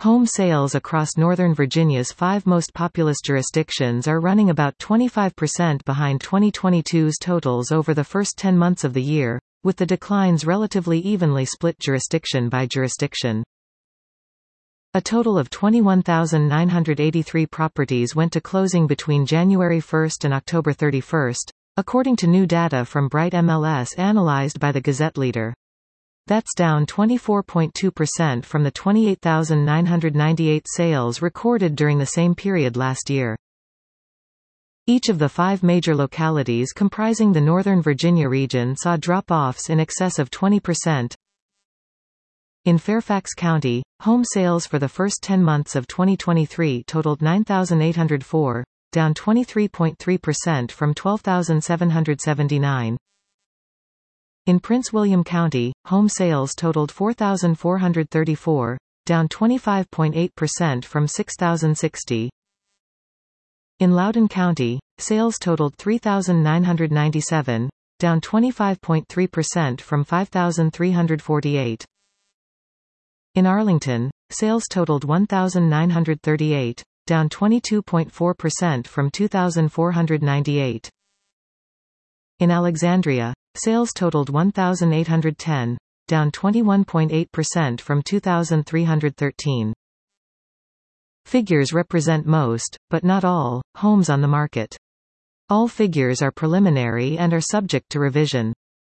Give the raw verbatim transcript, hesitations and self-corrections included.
Home sales across Northern Virginia's five most populous jurisdictions are running about twenty-five percent behind twenty twenty-two's totals over the first ten months of the year, with the declines relatively evenly split jurisdiction by jurisdiction. A total of twenty-one thousand nine hundred eighty-three properties went to closing between January first and October thirty-first, according to new data from Bright M L S analyzed by the Gazette Leader. That's down twenty-four point two percent from the twenty-eight thousand nine hundred ninety-eight sales recorded during the same period last year. Each of the five major localities comprising the Northern Virginia region saw drop-offs in excess of twenty percent. In Fairfax County, home sales for the first ten months of twenty twenty-three totaled nine thousand eight hundred four, down twenty-three point three percent from twelve thousand seven hundred seventy-nine. In Prince William County, home sales totaled four thousand four hundred thirty-four, down twenty-five point eight percent from six thousand sixty. In Loudoun County, sales totaled three thousand nine hundred ninety-seven, down twenty-five point three percent from five thousand three hundred forty-eight. In Arlington, sales totaled one thousand nine hundred thirty-eight, down twenty-two point four percent from two thousand four hundred ninety-eight. In Alexandria, sales totaled one thousand eight hundred ten, down twenty-one point eight percent from two thousand three hundred thirteen. Figures represent most, but not all, homes on the market. All figures are preliminary and are subject to revision.